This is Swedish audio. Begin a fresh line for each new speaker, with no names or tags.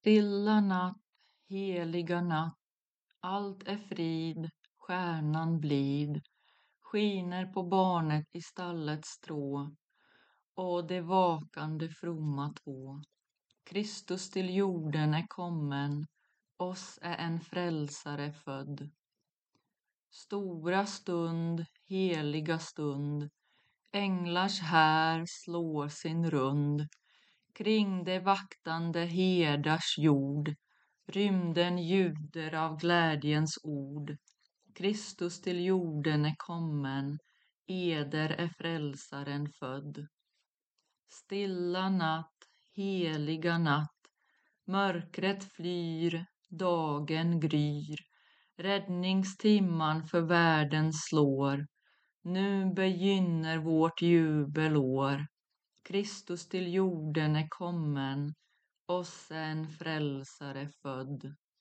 Stilla natt, heliga natt, allt är frid, stjärnan blid, skiner på barnet i stallets strå, och de vakande fromma två. Kristus till jorden är kommen, oss är en frälsare född. Stora stund, heliga stund, änglars här slår sin rund, kring de vaktande herdars jord, rymden ljuder av glädjens ord. Kristus till jorden är kommen, eder är frälsaren född. Stilla natt, heliga natt, mörkret flyr, dagen gryr, räddningstimman för världen slår, nu begynner vårt jubelår. Kristus till jorden är kommen, oss är en frälsare född.